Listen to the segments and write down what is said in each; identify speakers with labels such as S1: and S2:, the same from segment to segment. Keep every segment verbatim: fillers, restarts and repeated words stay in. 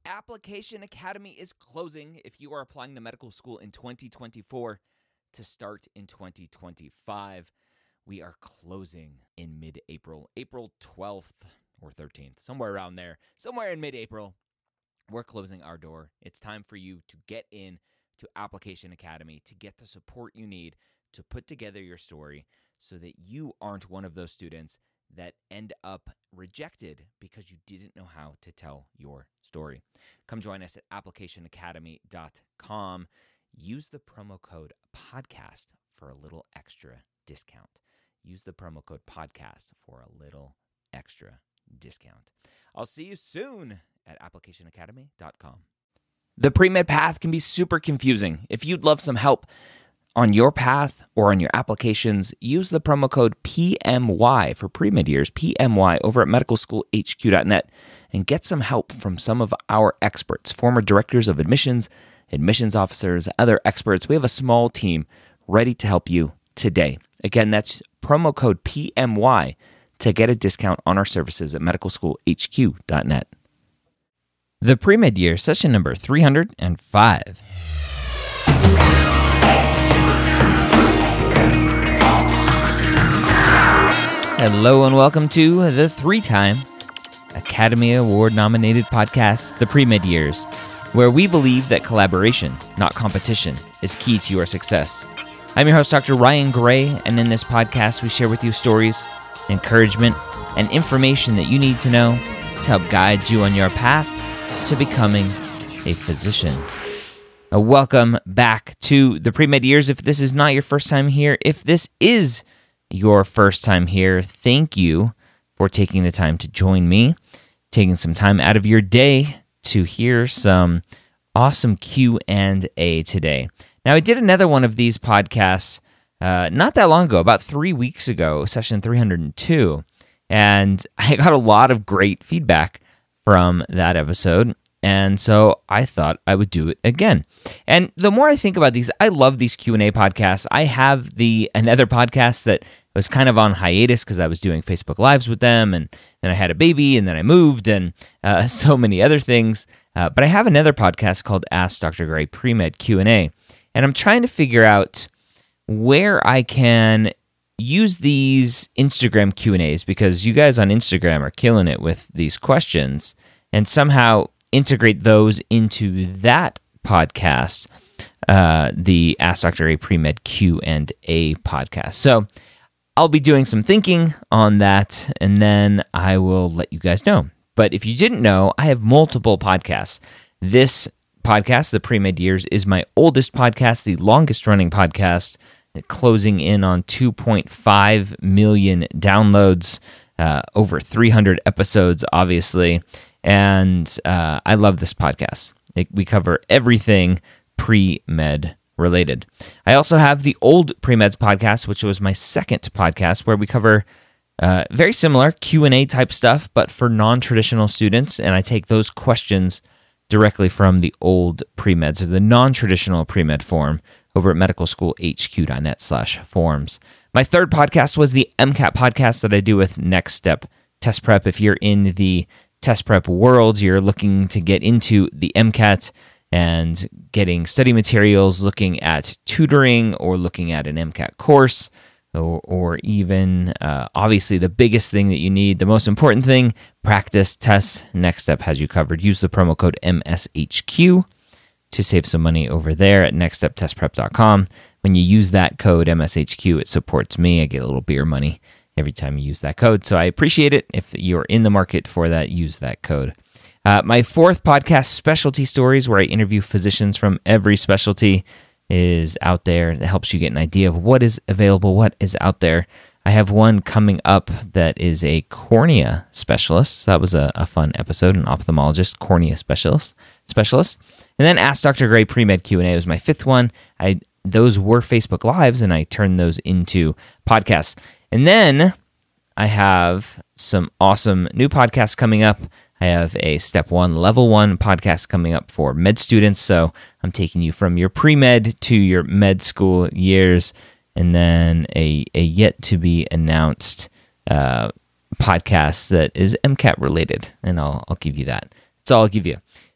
S1: Application Academy is closing if you are applying to medical school in twenty twenty-four to start in twenty twenty-five. We are closing in mid-April, April twelfth or thirteenth, somewhere around there, somewhere in mid-April. We're closing our door. It's time for you to get in to Application Academy to get the support you need to put together your story so that you aren't one of those students that end up rejected because you didn't know how to tell your story. Come join us at application academy dot com. Use the promo code podcast for a little extra discount. Use the promo code podcast for a little extra discount. I'll see you soon at application academy dot com. The pre-med path can be super confusing. If you'd love some help on your path or on your applications, use the promo code P M Y for pre-med years, P M Y, over at medical school h q dot net and get some help from some of our experts, former directors of admissions, admissions officers, other experts. We have a small team ready to help you today. Again, that's promo code P M Y to get a discount on our services at medical school h q dot net. The pre-med year, session number three hundred five. Hello and welcome to the three-time Academy Award-nominated podcast, The Pre-Med Years, where we believe that collaboration, not competition, is key to your success. I'm your host, Doctor Ryan Gray, and in this podcast, we share with you stories, encouragement, and information that you need to know to help guide you on your path to becoming a physician. Uh, welcome back to The Pre-Med Years. If this is not your first time here, if this is your first time here, thank you for taking the time to join me, taking some time out of your day to hear some awesome Q and A today. Now, I did another one of these podcasts uh, not that long ago, about three weeks ago, session three hundred two, and I got a lot of great feedback from that episode, and so I thought I would do it again. And the more I think about these, I love these Q and A podcasts. I have the another podcast that was kind of on hiatus because I was doing Facebook Lives with them, and then I had a baby, and then I moved, and uh, so many other things. Uh, but I have another podcast called Ask Doctor Gray Pre-Med Q and A, and I'm trying to figure out where I can use these Instagram Q and A's, because you guys on Instagram are killing it with these questions, and somehow integrate those into that podcast, uh, the Ask Doctor Gray Pre-Med Q and A podcast. So I'll be doing some thinking on that, and then I will let you guys know. But if you didn't know, I have multiple podcasts. This podcast, The Pre-Med Years, is my oldest podcast, the longest-running podcast, closing in on two point five million downloads, uh, over three hundred episodes, obviously. And uh, I love this podcast. It, we cover everything pre-med related. I also have the Old Pre-Meds podcast, which was my second podcast, where we cover uh, very similar Q and A type stuff, but for non-traditional students, and I take those questions directly from the old pre-meds, or the non-traditional pre-med form, over at medical school h q dot net slash forms. My third podcast was the MCAT podcast that I do with Next Step Test Prep. If you're in the test prep world, you're looking to get into the MCAT and getting study materials, looking at tutoring or looking at an MCAT course, or, or even, uh, obviously, the biggest thing that you need, the most important thing, practice tests. Next Step has you covered. Use the promo code M S H Q to save some money over there at next step test prep dot com. When you use that code M S H Q, it supports me. I get a little beer money every time you use that code, so I appreciate it. If you're in the market for that, use that code. Uh, my fourth podcast, Specialty Stories, where I interview physicians from every specialty, is out there. It helps you get an idea of what is available, what is out there. I have one coming up that is a cornea specialist. That was a, a fun episode, an ophthalmologist, cornea specialist. specialist. And then Ask Doctor Gray Pre-Med Q and A was my fifth one. I Those were Facebook Lives, and I turned those into podcasts. And then I have some awesome new podcasts coming up. I have a Step one, Level one podcast coming up for med students, so I'm taking you from your pre-med to your med school years, and then a, a yet-to-be-announced uh, podcast that is MCAT related, and I'll I'll give you that. That's all I'll give you.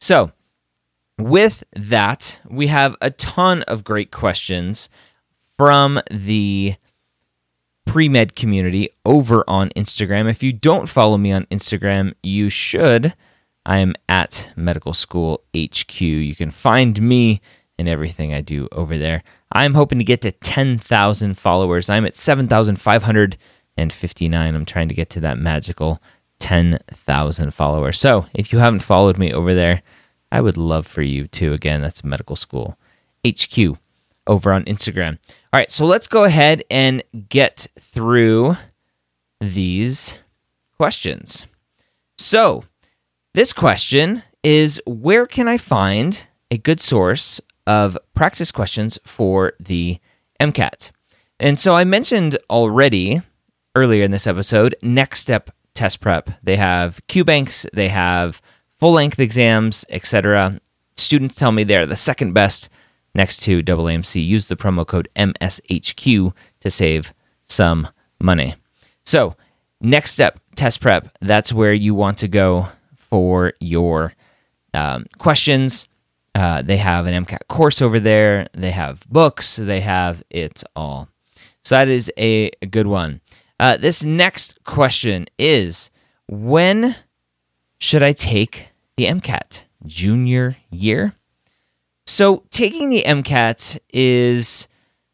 S1: So, with that, we have a ton of great questions from the pre-med community over on Instagram. If you don't follow me on Instagram, you should. I am at Medical School H Q. You can find me and everything I do over there. I'm hoping to get to ten thousand followers. I'm at seven thousand five hundred fifty-nine. I'm trying to get to that magical ten thousand followers. So if you haven't followed me over there, I would love for you to. Again, that's Medical School H Q over on Instagram. All right, so let's go ahead and get through these questions. So this question is, where can I find a good source of practice questions for the MCAT? And so I mentioned already earlier in this episode, Next Step Test Prep. They have Q-Banks, they have full-length exams, et cetera. Students tell me they're the second best next to A A M C. Use the promo code M S H Q to save some money. So, Next Step Test Prep, that's where you want to go for your um, questions. Uh, they have an MCAT course over there. They have books. They have it all. So that is a, a good one. Uh, this next question is, when should I take the MCAT? Junior year? So taking the MCAT is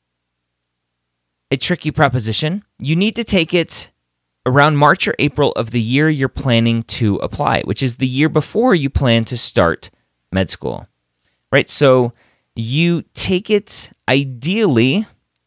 S1: a tricky proposition. You need to take it around March or April of the year you're planning to apply, which is the year before you plan to start med school. Right? So you take it ideally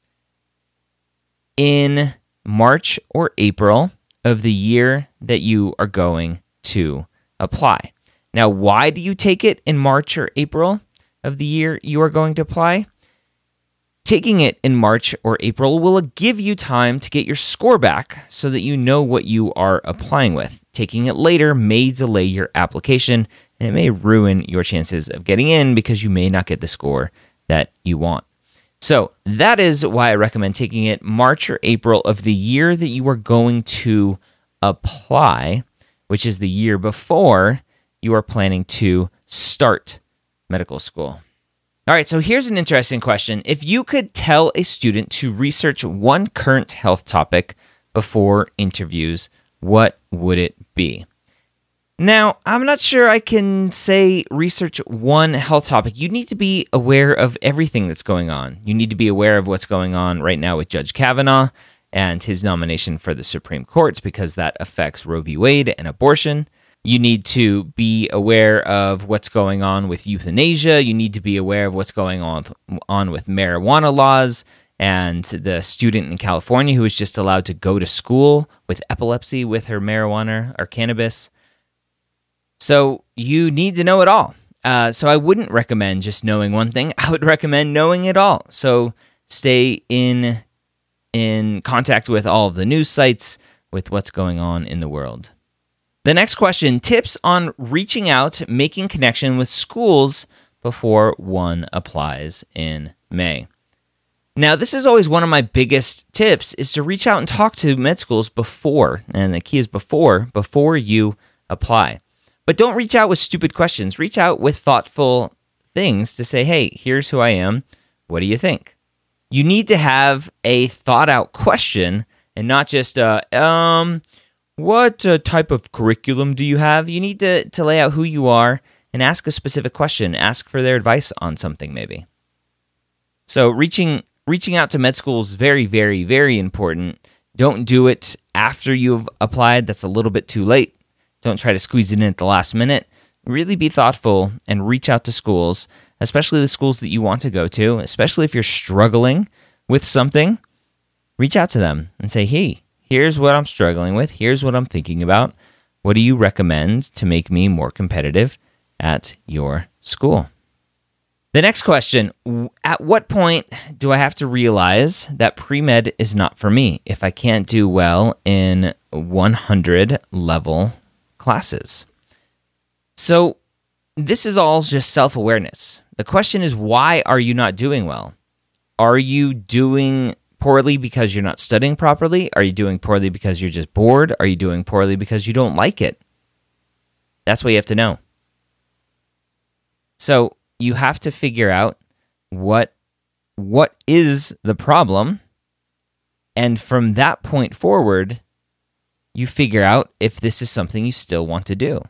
S1: in March or April of the year that you are going to apply. Now, why do you take it in March or April of the year you are going to apply? Taking it in March or April will give you time to get your score back so that you know what you are applying with. Taking it later may delay your application, and it may ruin your chances of getting in because you may not get the score that you want. So that is why I recommend taking it March or April of the year that you are going to apply, which is the year before you are planning to start medical school. All right, so here's an interesting question. If you could tell a student to research one current health topic before interviews, what would it be? Now, I'm not sure I can say research one health topic. You need to be aware of everything that's going on. You need to be aware of what's going on right now with Judge Kavanaugh and his nomination for the Supreme Court, because that affects Roe v. Wade and abortion. You need to be aware of what's going on with euthanasia. You need to be aware of what's going on, on with marijuana laws and the student in California who was just allowed to go to school with epilepsy with her marijuana or cannabis. So you need to know it all. Uh, so I wouldn't recommend just knowing one thing. I would recommend knowing it all. So stay in in contact with all of the news sites, with what's going on in the world. The next question, tips on reaching out, making connection with schools before one applies in May. Now, this is always one of my biggest tips, is to reach out and talk to med schools before, and the key is before, before you apply. But don't reach out with stupid questions. Reach out with thoughtful things to say, hey, here's who I am. What do you think? You need to have a thought-out question and not just, uh, um, what uh, type of curriculum do you have? You need to, to lay out who you are and ask a specific question. Ask for their advice on something, maybe. So reaching reaching out to med school is very, very, very important. Don't do it after you've applied. That's a little bit too late. Don't try to squeeze it in at the last minute. Really be thoughtful and reach out to schools, especially the schools that you want to go to, especially if you're struggling with something. Reach out to them and say, hey, here's what I'm struggling with. Here's what I'm thinking about. What do you recommend to make me more competitive at your school? The next question, at what point do I have to realize that pre-med is not for me if I can't do well in one hundred level classes? So this is all just self-awareness. The question is, why are you not doing well? Are you doing poorly because you're not studying properly? Are you doing poorly because you're just bored? Are you doing poorly because you don't like it? That's what you have to know. So you have to figure out what what is the problem, and from that point forward, you figure out if this is something you still want to do.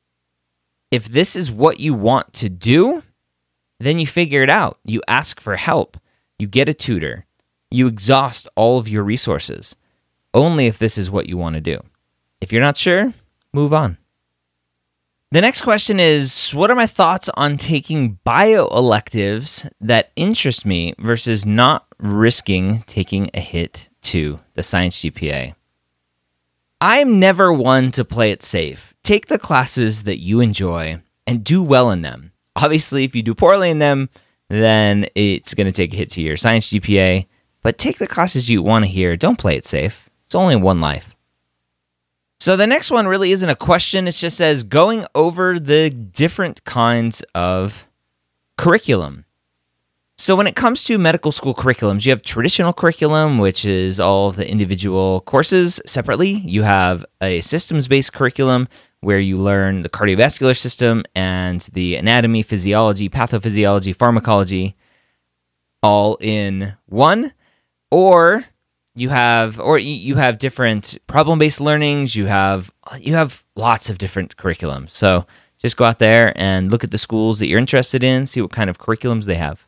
S1: If this is what you want to do, then you figure it out. You ask for help. You get a tutor. You exhaust all of your resources. Only if this is what you want to do. If you're not sure, move on. The next question is, what are my thoughts on taking bio electives that interest me versus not risking taking a hit to the science G P A? I'm never one to play it safe. Take the classes that you enjoy and do well in them. Obviously, if you do poorly in them, then it's going to take a hit to your science G P A. But take the classes you want to hear. Don't play it safe. It's only one life. So the next one really isn't a question. It just says going over the different kinds of curriculum. So when it comes to medical school curriculums, you have traditional curriculum, which is all of the individual courses separately. You have a systems-based curriculum where you learn the cardiovascular system and the anatomy, physiology, pathophysiology, pharmacology, all in one. Or you have, or you have different problem-based learnings. You have, you have lots of different curriculums. So just go out there and look at the schools that you're interested in, see what kind of curriculums they have.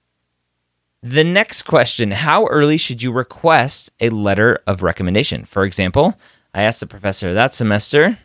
S1: The next question, how early should you request a letter of recommendation? For example, I asked the professor that semester,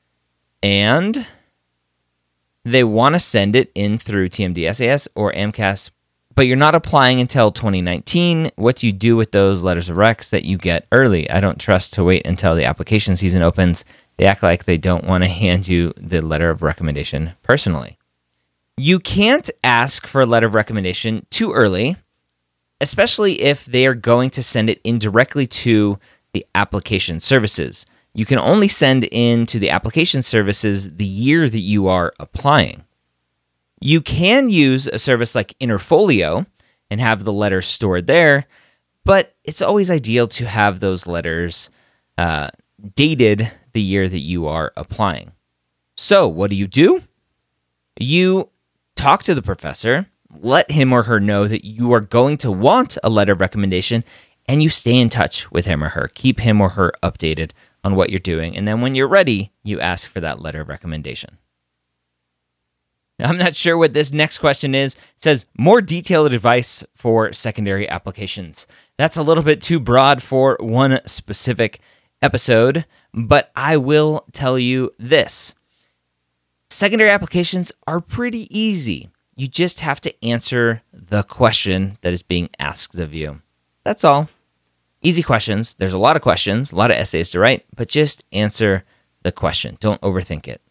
S1: and they want to send it in through T M D S A S or AMCAS, but you're not applying until twenty nineteen. What do you do with those letters of recs that you get early? I don't trust to wait until the application season opens. They act like they don't want to hand you the letter of recommendation personally. You can't ask for a letter of recommendation too early, especially if they are going to send it in directly to the application services. You can only send in to the application services the year that you are applying. You can use a service like Interfolio and have the letters stored there, but it's always ideal to have those letters uh, dated the year that you are applying. So what do you do? You talk to the professor, let him or her know that you are going to want a letter of recommendation, and you stay in touch with him or her. Keep him or her updated on what you're doing, and then when you're ready, you ask for that letter of recommendation. Now, I'm not sure what this next question is. It says, more detailed advice for secondary applications. That's a little bit too broad for one specific episode, but I will tell you this. Secondary applications are pretty easy. You just have to answer the question that is being asked of you. That's all. Easy questions. There's a lot of questions, a lot of essays to write, but just answer the question. Don't overthink it.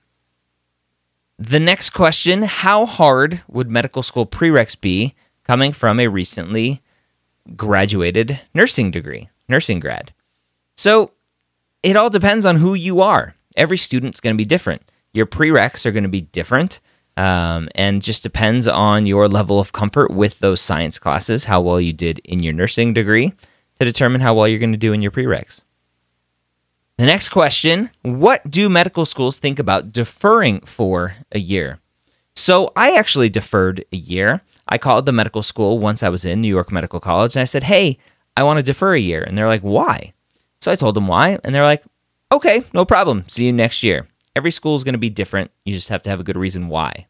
S1: The next question, how hard would medical school prereqs be coming from a recently graduated nursing degree, nursing grad? So it all depends on who you are. Every student's going to be different. Your prereqs are going to be different. Um, and just depends on your level of comfort with those science classes, how well you did in your nursing degree, to determine how well you're going to do in your prereqs. The next question, what do medical schools think about deferring for a year? So I actually deferred a year. I called the medical school once I was in New York Medical College, and I said, hey, I want to defer a year. And they're like, why? So I told them why, and they're like, okay, no problem. See you next year. Every school is going to be different. You just have to have a good reason why.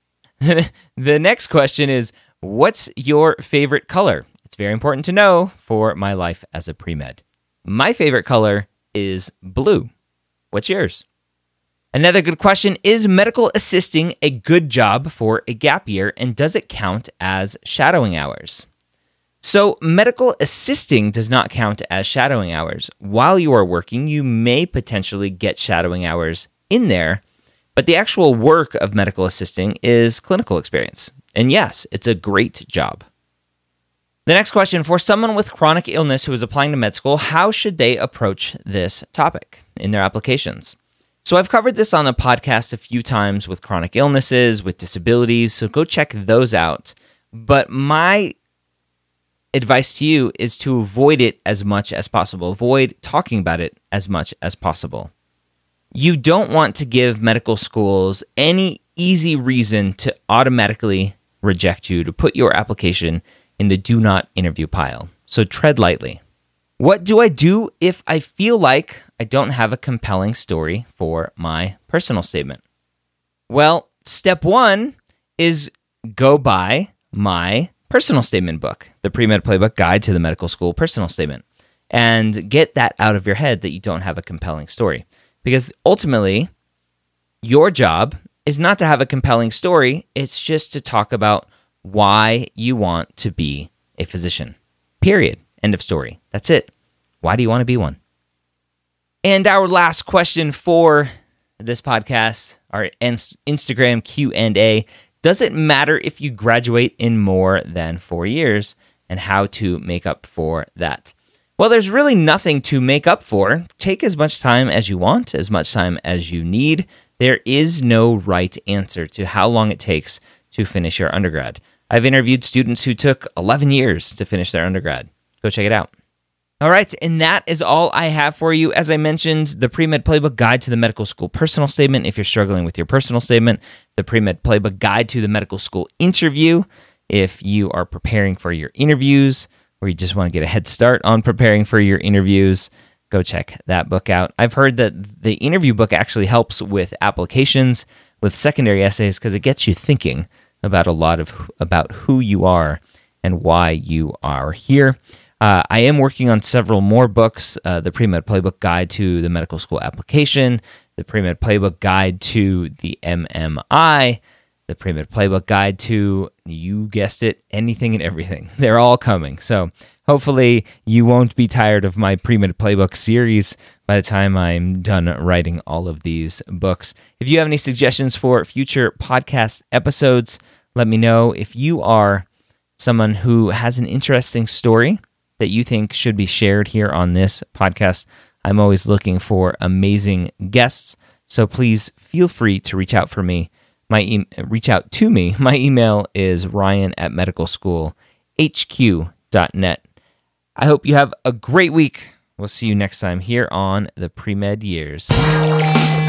S1: The next question is, what's your favorite color? It's very important to know for my life as a pre-med. My favorite color is blue. What's yours? Another good question, is medical assisting a good job for a gap year, and does it count as shadowing hours? So medical assisting does not count as shadowing hours. While you are working, you may potentially get shadowing hours in there, but the actual work of medical assisting is clinical experience. And yes, it's a great job. The next question, for someone with chronic illness who is applying to med school, how should they approach this topic in their applications? So I've covered this on the podcast a few times with chronic illnesses, with disabilities, so go check those out. But my advice to you is to avoid it as much as possible. Avoid talking about it as much as possible. You don't want to give medical schools any easy reason to automatically reject you, to put your application in the do not interview pile. So tread lightly. What do I do if I feel like I don't have a compelling story for my personal statement? Well, step one is go buy my personal statement book, the Pre-Med Playbook Guide to the Medical School Personal Statement, and get that out of your head that you don't have a compelling story. Because ultimately, your job is not to have a compelling story, it's just to talk about why you want to be a physician. Period. End of story. That's it. Why do you want to be one? And our last question for this podcast, our Instagram Q and A, does it matter if you graduate in more than four years, and how to make up for that? Well, there's really nothing to make up for. Take as much time as you want, as much time as you need. There is no right answer to how long it takes to finish your undergrad. I've interviewed students who took eleven years to finish their undergrad. Go check it out. All right, and that is all I have for you. As I mentioned, the Pre-Med Playbook Guide to the Medical School Personal Statement, if you're struggling with your personal statement, the Pre-Med Playbook Guide to the Medical School Interview, if you are preparing for your interviews, or you just want to get a head start on preparing for your interviews, go check that book out. I've heard that the interview book actually helps with applications, with secondary essays, because it gets you thinking about a lot of about who you are and why you are here. Uh, I am working on several more books, uh, the Pre-Med Playbook Guide to the Medical School Application, the Pre-Med Playbook Guide to the M M I, the Pre-Med Playbook Guide to, you guessed it, anything and everything. They're all coming. So hopefully you won't be tired of my Pre-Med Playbook series by the time I'm done writing all of these books. If you have any suggestions for future podcast episodes, let me know. If you are someone who has an interesting story that you think should be shared here on this podcast, I'm always looking for amazing guests. So please feel free to reach out for me. My e- reach out to me. My email is ryan at medical school h q dot net. I hope you have a great week. We'll see you next time here on the Pre-Med Years.